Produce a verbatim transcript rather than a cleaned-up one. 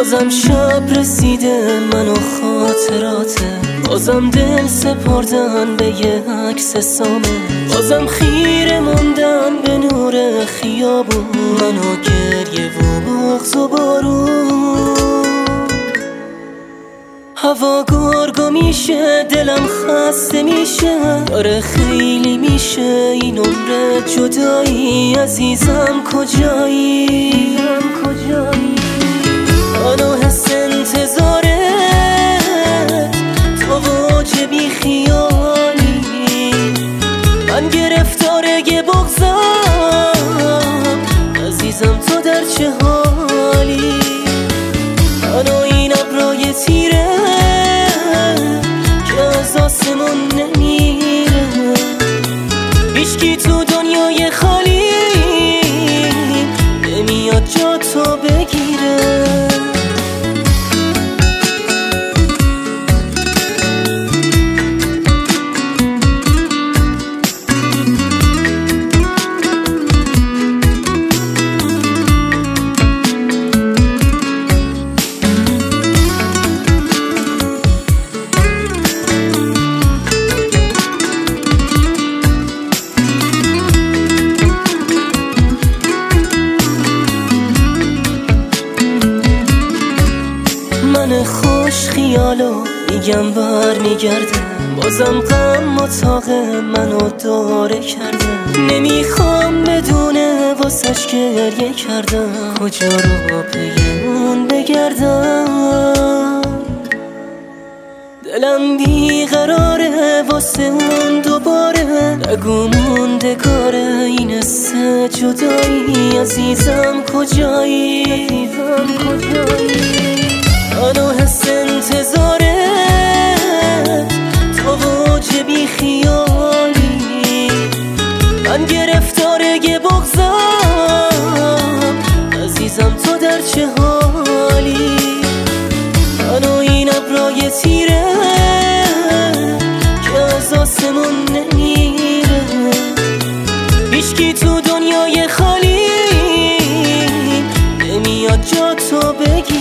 بازم شب رسیده من و خاطراته، بازم دل سپردن به یه عکس سامه، بازم خیره موندن به نور خیابون، من و گریه و بغض و بارون. هوا گرگو میشه، دلم خسته میشه، داره خیلی میشه این عمر جدایی. عزیزم کجایی؟ منو حس انتظاره تو واجه بی خیالی، من گرفتاره یه بغضم، عزیزم تو در چه حالی؟ منو این ابرای تیره که از آسمون نمیره، هیچکی تو دنیای خالی نمیاد جا تو بگیره. من خوش خیالو میگم بر میگرده، بازم غم اتاق منو داره کرده، نمیخوام بدونه واسش گریه کردم، کجا رو پی اون بگردم. دلم بیقراره واسه اون دوباره، نگو موندگاره این سه جدایی. عزیزم کجایی؟ عزیزم کجایی؟ منو حس انتظاره تو واجه بی خیالی، من گرفتاره یه بغضم، عزیزم تو در چه حالی؟ منو این ابرای تیره که از آسمون نمیره، هیچکی تو دنیای خالی نمیاد جا تو بگی.